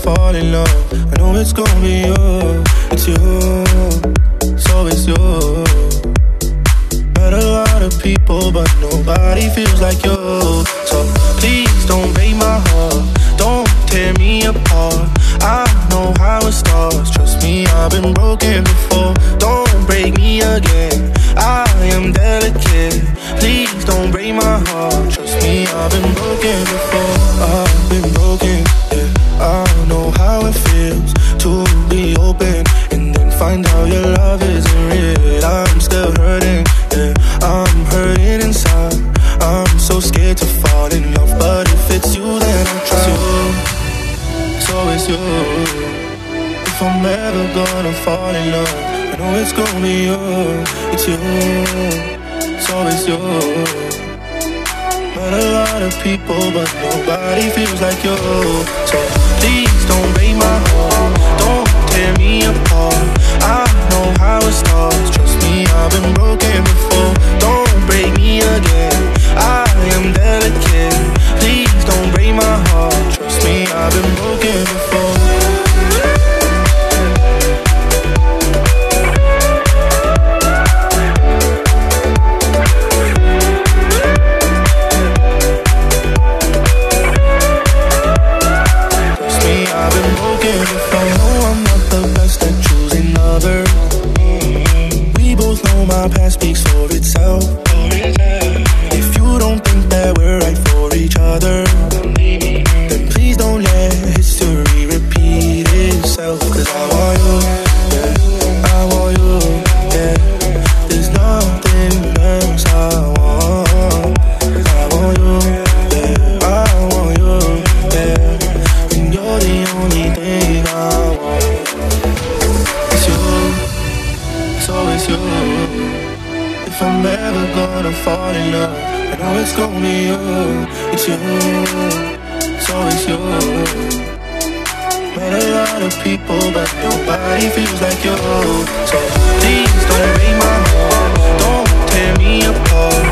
fall in love. I know it's gonna be you, it's you, so it's you. Met a lot of people, but nobody feels like you. So please don't break my heart, don't tear me apart. I know how it starts, trust me, I've been broken before. Don't break me again, I am delicate. Please don't break my heart, trust me, I've been broken before. I've been broken, yeah. I know how it feels to be open and then find out your love isn't real. I'm still hurting, yeah. I'm hurting inside. I'm so scared to fall in love, but if it's you, then I'll try. So it's you. If I'm ever gonna fall in love, I know it's gonna be you, it's you, so it's you. Met a lot of people, but nobody feels like you. So please don't break my heart, don't tear me apart. I know how it starts, trust me, I've been broken before. Don't break me again, I am delicate. Please don't break my heart, trust me, I've been broken before. My past speaks for itself. If you don't think that we're right for each other, then please don't let history repeat itself. Cause I want you, yeah, I want you, yeah. There's nothing else I want. I want you, yeah, I want you, yeah. And you're the only thing I want. It's you, so it's you. If I'm ever gonna fall in love, I know it's gonna be you, it's you, so it's you. Met a lot of people, but nobody feels like you. So please don't break my heart, don't tear me apart.